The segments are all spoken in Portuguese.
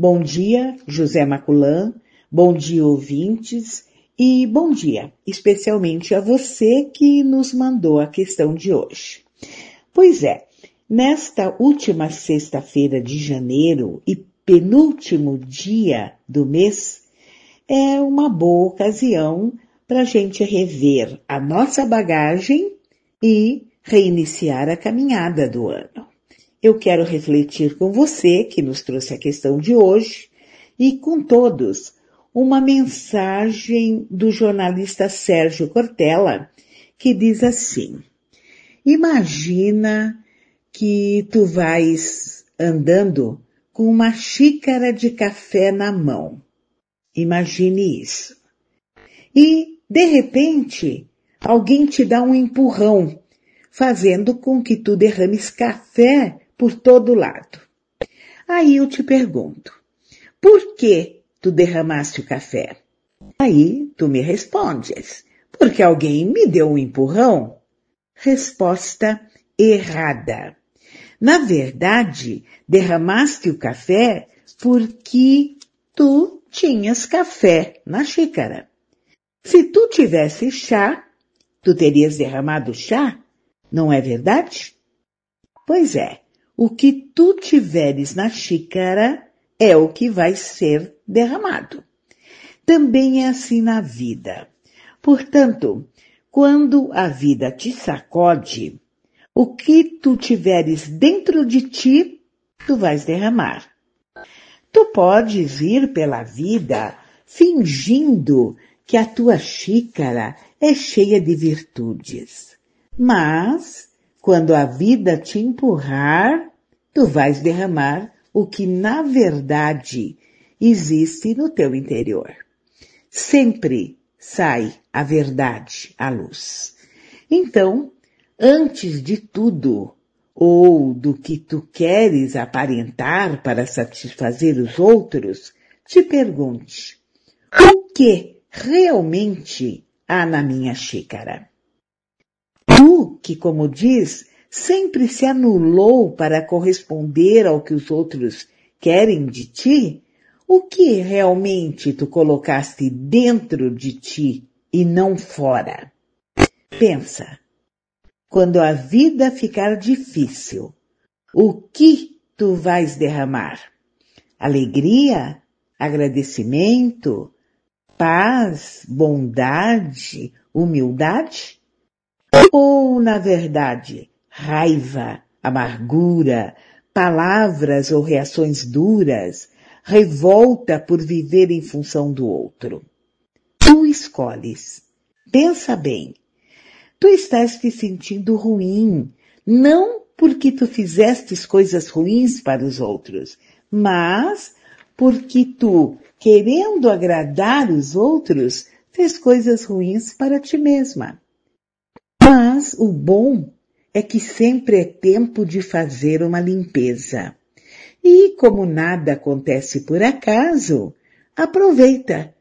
Bom dia, José Maculan, bom dia, ouvintes, e bom dia, especialmente a você que nos mandou a questão de hoje. Pois é, nesta última sexta-feira de janeiro e penúltimo dia do mês, é uma boa ocasião para a gente rever a nossa bagagem e reiniciar a caminhada do ano. Eu quero refletir com você, que nos trouxe a questão de hoje, e com todos, uma mensagem do jornalista Sérgio Cortella, que diz assim: imagina que tu vais andando com uma xícara de café na mão. Imagine isso. E, de repente, alguém te dá um empurrão, fazendo com que tu derrames café por todo lado. Aí eu te pergunto, por que tu derramaste o café? Aí tu me respondes, porque alguém me deu um empurrão. Resposta errada. Na verdade, derramaste o café porque tu tinhas café na xícara. Se tu tivesse chá, tu terias derramado chá, não é verdade? Pois é, o que tu tiveres na xícara é o que vai ser derramado. Também é assim na vida. Portanto, quando a vida te sacode, o que tu tiveres dentro de ti, tu vais derramar. Tu podes ir pela vida fingindo que a tua xícara é cheia de virtudes. Mas, quando a vida te empurrar, tu vais derramar o que na verdade existe no teu interior. Sempre sai a verdade à luz. Então, antes de tudo, ou do que tu queres aparentar para satisfazer os outros, te pergunte, o que realmente há na minha xícara? Tu, que como diz, sempre se anulou para corresponder ao que os outros querem de ti, o que realmente tu colocaste dentro de ti e não fora? Pensa, quando a vida ficar difícil, o que tu vais derramar? Alegria? Agradecimento? Paz? Bondade? Humildade? Ou, na verdade, raiva, amargura, palavras ou reações duras, revolta por viver em função do outro? Tu escolhes. Pensa bem. Tu estás te sentindo ruim, não porque tu fizestes coisas ruins para os outros, mas porque tu, querendo agradar os outros, fez coisas ruins para ti mesma. Mas o bom é que sempre é tempo de fazer uma limpeza. E como nada acontece por acaso, aproveita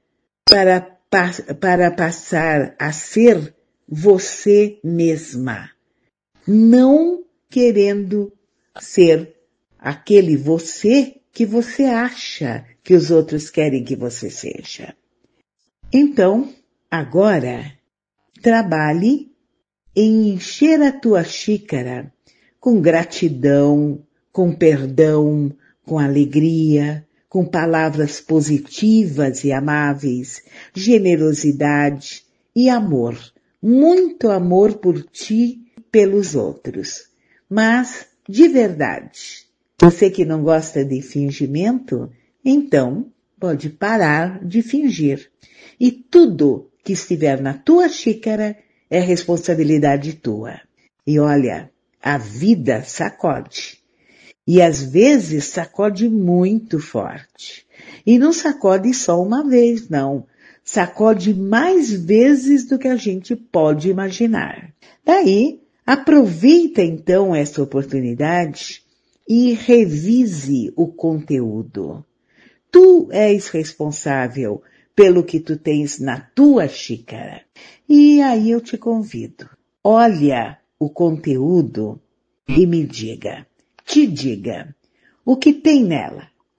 para passar a ser você mesma, não querendo ser aquele você que você acha que os outros querem que você seja. Então, agora, trabalhe em encher a tua xícara com gratidão, com perdão, com alegria, com palavras positivas e amáveis, generosidade e amor. Muito amor por ti e pelos outros. Mas, de verdade, você que não gosta de fingimento, então pode parar de fingir. E tudo que estiver na tua xícara é responsabilidade tua. E olha, a vida sacode. E às vezes sacode muito forte. E não sacode só uma vez, não. Sacode mais vezes do que a gente pode imaginar. Daí, aproveita então essa oportunidade e revise o conteúdo. Tu és responsável pelo que tu tens na tua xícara. E aí eu te convido, olha o conteúdo e me diga, te diga, o que tem nela?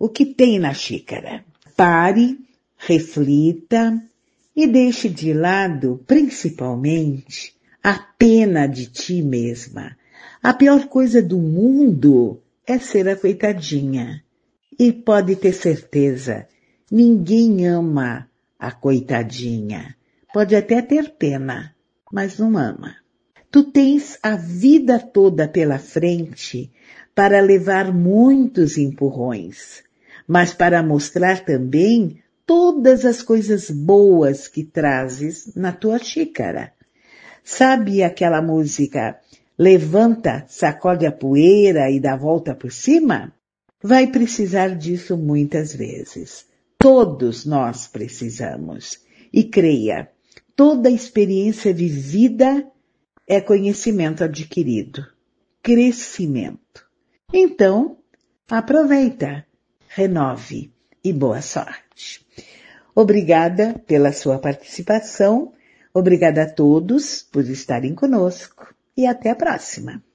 o que tem na xícara. Pare, reflita e deixe de lado, principalmente, a pena de ti mesma. A pior coisa do mundo é ser a coitadinha. E pode ter certeza, ninguém ama a coitadinha. Pode até ter pena, mas não ama. Tu tens a vida toda pela frente para levar muitos empurrões, mas para mostrar também todas as coisas boas que trazes na tua xícara. Sabe aquela música Levanta, sacode a poeira e dá volta por cima? Vai precisar disso muitas vezes. Todos nós precisamos. E creia, toda experiência vivida é conhecimento adquirido, crescimento. Então, aproveita, renove e boa sorte. Obrigada pela sua participação, obrigada a todos por estarem conosco e até a próxima.